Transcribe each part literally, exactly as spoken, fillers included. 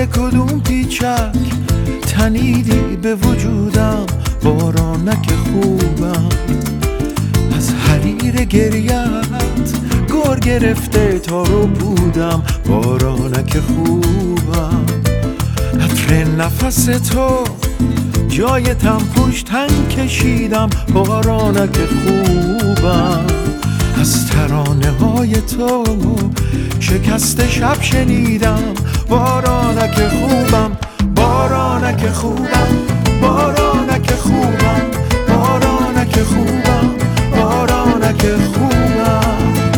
به کدوم پیچک تنیدی به وجودم، بارانک خوبم. از حریر گریت گر گرفته تا رو بودم، بارانک خوبم. عطر نفس تو جای تنپوش تن کشیدم، بارانک خوبم. از ترانه های تو شکست شب شنیدم، بارانک خوبم. بارانک خوبم، بارانک خوبم، بارانک خوبم، بارانک خوبم.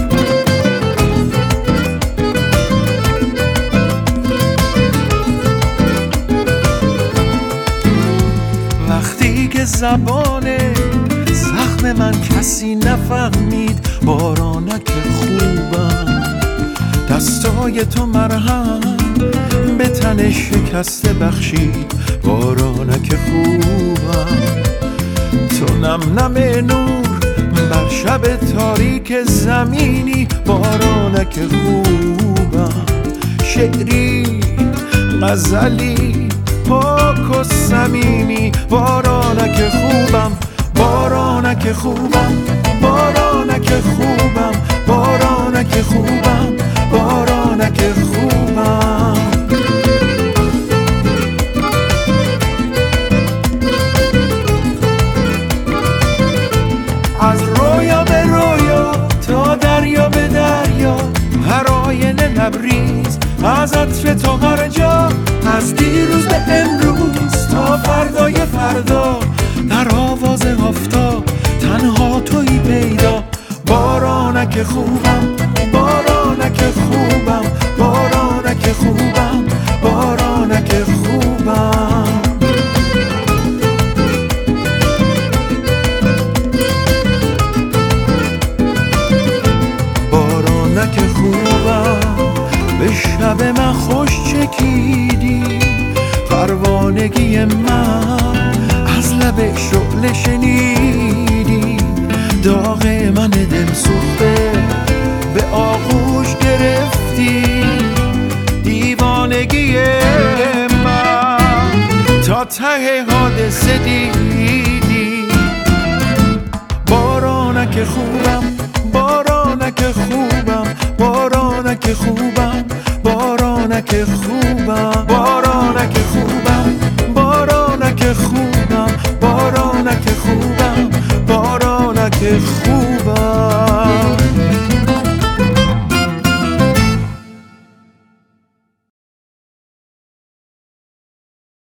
وقتی که زبان زخم من کسی نفهمید، بارانک خوبم. دستای تو مرهم به تن شکسته بخشید، بارانک خوبم. تو نم نم نور بر شب تاریک زمینی، بارانک خوبم. شعری غزلی پاک و صمیمی، بارانک خوبم. بارانک خوبم، بارانک خوبم، بارانک خوبم، بارانک خوبم. از رویا به رویا تا دریا به دریا، هر آینه لبریز از عطر تو هر جا. از دیروز به امروز تا فردای فردا، در آواز آفتاب تنها تویی پیدا، بارانک خوبم. بارانک خوبم، بارانک خوبم، بارانک خوبم. بارانک خوبم. به شب من خوش چکیدی، پروانگی من از لب شعله شنیدی. داغ من دل سوخته به آغوش گرفتی، دیوانگی من تا ته حادثه دیدی. بارانک خوبم، بارانک خوبم، بارانک خوبم، بارانک خوبم، بارانک خوبم، بارانک خوبم، بارانک خوبم، بارانک خوبم.